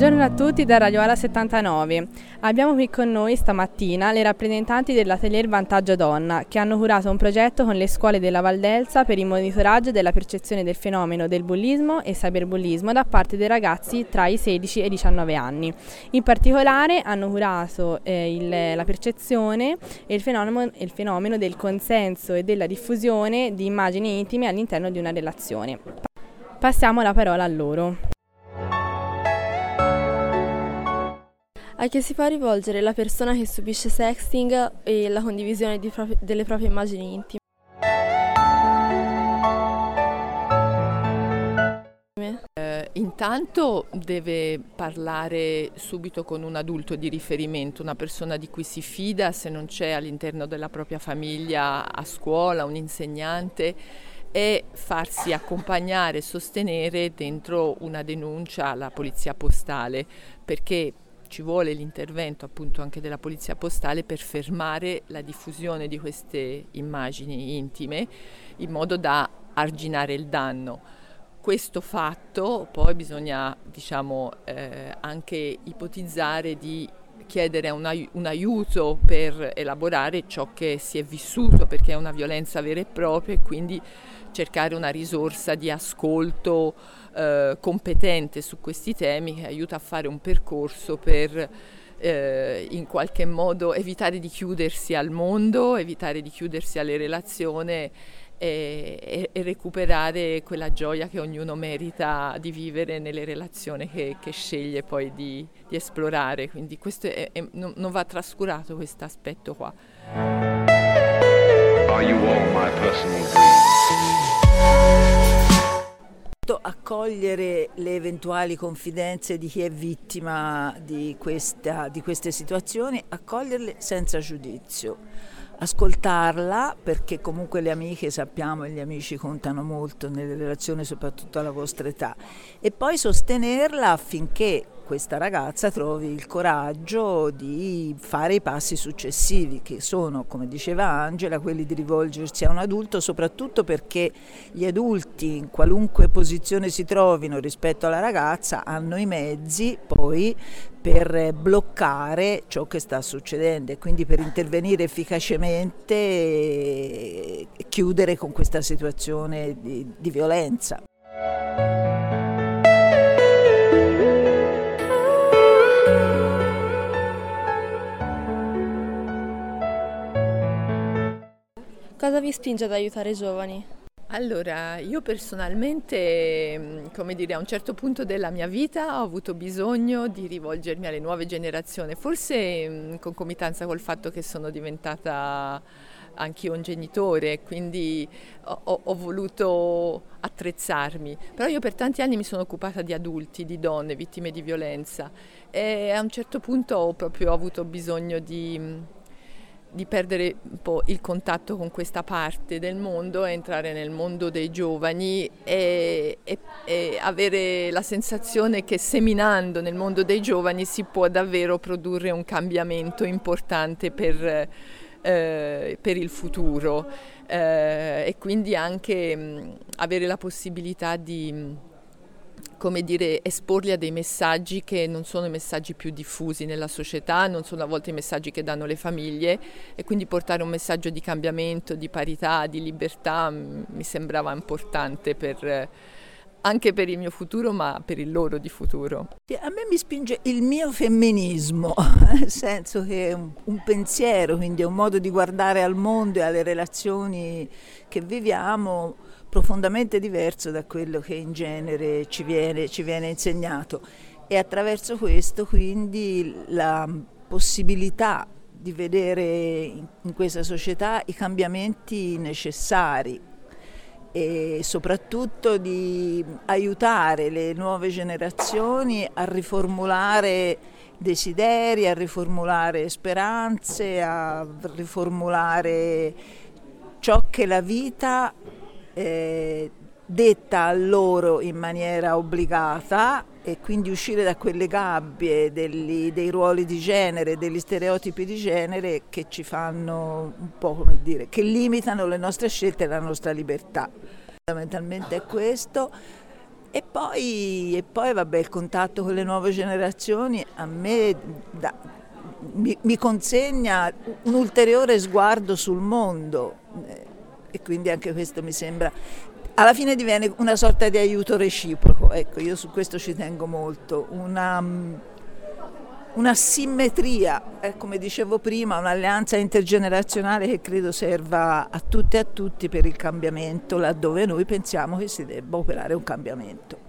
Buongiorno a tutti da Radio Ala 79. Abbiamo qui con noi stamattina le rappresentanti dell'Atelier Vantaggio Donna che hanno curato un progetto con le scuole della Valdelsa per il monitoraggio della percezione del fenomeno del bullismo e cyberbullismo da parte dei ragazzi tra i 16 e i 19 anni. In particolare hanno curato la percezione e il fenomeno del consenso e della diffusione di immagini intime all'interno di una relazione. Passiamo la parola a loro. A chi si può rivolgere la persona che subisce sexting e la condivisione delle proprie immagini intime? Intanto deve parlare subito con un adulto di riferimento, una persona di cui si fida, se non c'è all'interno della propria famiglia, a scuola, un insegnante, e farsi accompagnare e sostenere dentro una denuncia alla polizia postale, perché ci vuole l'intervento appunto anche della polizia postale per fermare la diffusione di queste immagini intime in modo da arginare il danno. Questo fatto poi bisogna anche ipotizzare di chiedere un aiuto per elaborare ciò che si è vissuto, perché è una violenza vera e propria, e quindi cercare una risorsa di ascolto competente su questi temi che aiuta a fare un percorso per in qualche modo evitare di chiudersi al mondo, evitare di chiudersi alle relazioni e recuperare quella gioia che ognuno merita di vivere nelle relazioni che sceglie poi di esplorare. Quindi questo non va trascurato, questo aspetto qua. Are you all my personal dreams? Accogliere le eventuali confidenze di chi è vittima di queste situazioni, accoglierle senza giudizio, ascoltarla, perché comunque le amiche, sappiamo, e gli amici contano molto nelle relazioni, soprattutto alla vostra età, e poi sostenerla affinché questa ragazza trovi il coraggio di fare i passi successivi, che sono, come diceva Angela, quelli di rivolgersi a un adulto, soprattutto perché gli adulti, in qualunque posizione si trovino rispetto alla ragazza, hanno i mezzi poi per bloccare ciò che sta succedendo e quindi per intervenire efficacemente e chiudere con questa situazione di violenza. Cosa vi spinge ad aiutare i giovani? Allora, io personalmente, a un certo punto della mia vita ho avuto bisogno di rivolgermi alle nuove generazioni, forse in concomitanza col fatto che sono diventata anch'io un genitore, quindi ho voluto attrezzarmi. Però io per tanti anni mi sono occupata di adulti, di donne vittime di violenza, e a un certo punto ho proprio avuto bisogno di perdere un po' il contatto con questa parte del mondo e entrare nel mondo dei giovani e avere la sensazione che seminando nel mondo dei giovani si può davvero produrre un cambiamento importante per il futuro e quindi anche avere la possibilità di esporli a dei messaggi che non sono i messaggi più diffusi nella società, non sono a volte i messaggi che danno le famiglie, e quindi portare un messaggio di cambiamento, di parità, di libertà mi sembrava importante anche per il mio futuro, ma per il loro di futuro. A me mi spinge il mio femminismo, nel senso che è un pensiero, quindi è un modo di guardare al mondo e alle relazioni che viviamo profondamente diverso da quello che in genere ci viene insegnato, e attraverso questo quindi la possibilità di vedere in questa società i cambiamenti necessari e soprattutto di aiutare le nuove generazioni a riformulare desideri, a riformulare speranze, a riformulare ciò che la vita detta a loro in maniera obbligata, e quindi uscire da quelle gabbie dei ruoli di genere, degli stereotipi di genere che ci fanno un po' che limitano le nostre scelte e la nostra libertà. Fondamentalmente è questo, E poi vabbè, il contatto con le nuove generazioni a me mi consegna un ulteriore sguardo sul mondo, e quindi anche questo mi sembra, alla fine diviene una sorta di aiuto reciproco, ecco, io su questo ci tengo molto, una simmetria, come dicevo prima, un'alleanza intergenerazionale che credo serva a tutte e a tutti per il cambiamento, laddove noi pensiamo che si debba operare un cambiamento.